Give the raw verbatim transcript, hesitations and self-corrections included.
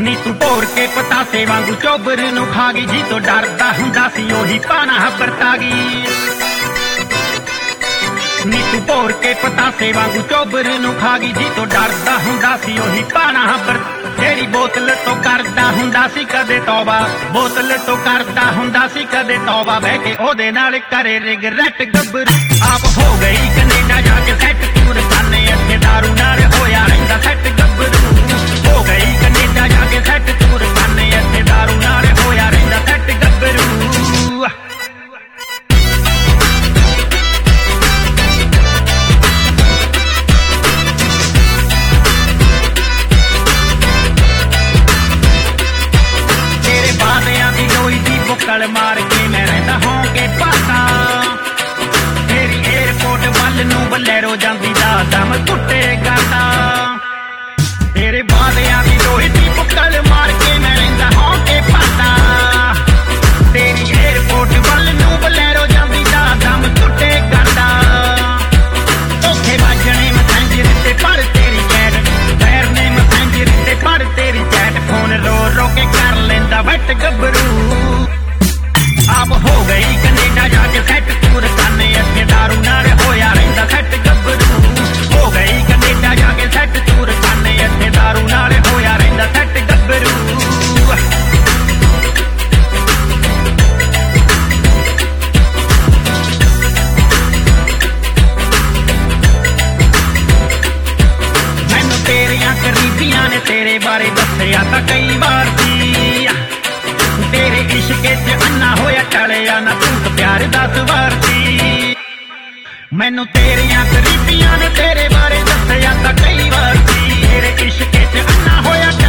ਨੀ ਤੂੰ ਭੋਰ ਕੇ ਪਤਾਸੇ ਵਾਂਗੂ ਚੋਬਰ ਨੂੰ ਖਾ ਗਈ, ਜੀ ਤੋਂ ਡਰਦਾ ਹੁੰਦਾ ਸੀ ਉਹੀ ਪਾਣਾ ਵਰਤਾ ਗਈ। ਨੀ ਤੂੰ ਭੋਰ ਕੇ ਪਤਾਸੇ ਵਾਂਗੂ ਚੋਬਰ ਨੂੰ ਖਾ ਗਈ, ਜੀ ਤੋਂ ਡਰਦਾ ਹੁੰਦਾ ਸੀ ਉਹੀ ਪਾਣਾ ਵਰਤਾ। ਜਿਹੜੀ ਬੋਤਲ ਤੋਂ ਕਰਦਾ ਹੁੰਦਾ ਸੀ ਕਦੇ ਤੌਬਾ, ਬੋਤਲ ਤੋਂ ਕਰਦਾ ਹੁੰਦਾ ਸੀ ਕਦੇ ਤੌਬਾ, ਬਹਿ ਕੇ ਉਹਦੇ ਨਾਲ ਕਰੇ ਰਿਗਰੈਟ ਗੱਭਰੂ। ਆਪ ਹੋ ਗਈ ਕੈਨੇਡਾ ਜਾ ਕੇ ਸੈੱਟ, ਟੂਰ ਕਰਨੇ ਇੱਥੇ ਦਾਰੂ ਨਾਲ ਹੋਇਆ ਰਹਿੰਦਾ ਸੈੱਟ ਗੱਭਰੂ। ਹੋ ਗਈ ਕੈਨੇਡਾ ਜਾ ਕੇ ਸੈੱਟ, ਟੂਰ ਕਰਨੇ ਇੱਥੇ ਦਾਰੂ ਨਾਲ ਹੋਇਆ ਰਹਿੰਦਾ ਸੈੱਟ ਗੱਭਰੂ। ਬੁੱਕਲ ਮਾਰ ਕੇ ਮੈਂ ਰਹਿੰਦਾ ਹੋਂ ਕੇ ਪਾਸਾ, ਤੇਰੀ ਏਅਰਪੋਰਟ ਵੱਲ ਨੂੰ ਬਲੈਰੋ ਜਾਂਦੀ ਦਾ ਦਮ ਟੁੱਟੇ ਗਾਤਾ। ਤੇਰੇ ਬਾਦਿਆਂ ਦੀ ਲੋਹੀ ਦੀ ਬੁੱਕਲ ਮਾਰ ਕੇ ਮੈਂ ਰਹਿੰਦਾ ਹੋਂ ਕੇ ਪਾਸਾ, ਤੇਰੀ ਏਅਰਪੋਰਟ ਵੱਲ ਨੂੰ ਬਲੈਰੋ ਜਾਂਦੀ ਦਾ ਦਮ ਟੁੱਟੇ ਗਾਤਾ। ਧੋਖੇ ਵੱਜਣੇ ਮੈਸੇਂਜਰ ਤੇ ਪੜ ਤੇਰੀ ਚੈਟ, ਪੈਰ ਨੇ ਮੈਸੇਂਜਰ ਤੇ ਪੜ ਤੇਰੀ ਚੈਟ, ਫੋਨ ਰੋ ਰੋ ਕੇ ਕਰ ਲੈਂਦਾ ਵੱਟ ਗੱਭਰੂ। ਆਪ ਹੋ ਗਈ ਕੈਨੇਡਾ ਜਾ ਕੇ ਸੈੱਟ, ਟੂਰ ਕਰਨੇ ਇੱਥੇ ਦਾਰੂ ਨਾਲ ਹੋਇਆ ਰਹਿੰਦਾ ਸੈੱਟ ਗੱਭਰੂ। ਹੋ ਗਈ ਕੈਨੇਡਾ ਜਾ ਕੇ ਸੈੱਟ, ਟੂਰ ਕਰਨੇ ਇੱਥੇ ਦਾਰੂ ਨਾਲ ਹੋਇਆ ਰਹਿੰਦਾ ਸੈੱਟ ਗੱਭਰੂ। ਮੈਨੂੰ ਤੇਰੀਆਂ ਕਰੀਬੀਆਂ ਨੇ ਤੇਰੇ ਬਾਰੇ ਦੱਸਿਆ ਤਾਂ ਕਈ ਵਾਰ ਸੀ, ਤੇਰੇ ਇਸ਼ਕੇ ਚ ਅੰਨਾ ਹੋਇਆ ਟਲਿਆ ਨਾ ਤੂੰ ਪਿਆਰ ਦਾ ਸਵਾਰ ਸੀ। ਮੈਨੂੰ ਤੇਰੀਆਂ ਕਰੀਬੀਆਂ ਨੇ ਤੇਰੇ ਬਾਰੇ ਦੱਸਿਆ ਤਾਂ ਕਈ ਵਾਰ ਸੀ, ਤੇਰੇ ਇਸ਼ਕੇ ਚ ਅੰਨਾ ਹੋਇਆ